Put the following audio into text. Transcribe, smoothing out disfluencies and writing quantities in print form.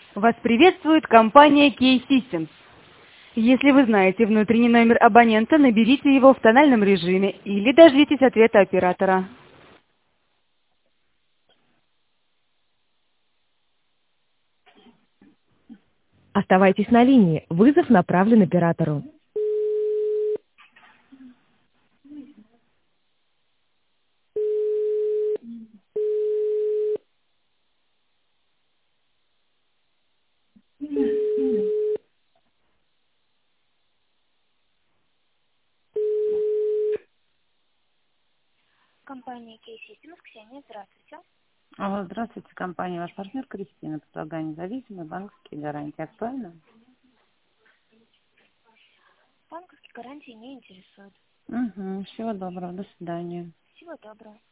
Вас приветствует компания K-Systems. Если вы знаете внутренний номер абонента, наберите его в тональном режиме или дождитесь ответа оператора. Оставайтесь на линии. Вызов направлен оператору. Компания K-Systems. Ксения, здравствуйте. Алло, здравствуйте, компания «Ваш партнер» Кристина. Предлагаю независимые банковские гарантии. Актуально? Банковские гарантии не интересуют. Угу. Всего доброго. До свидания. Всего доброго.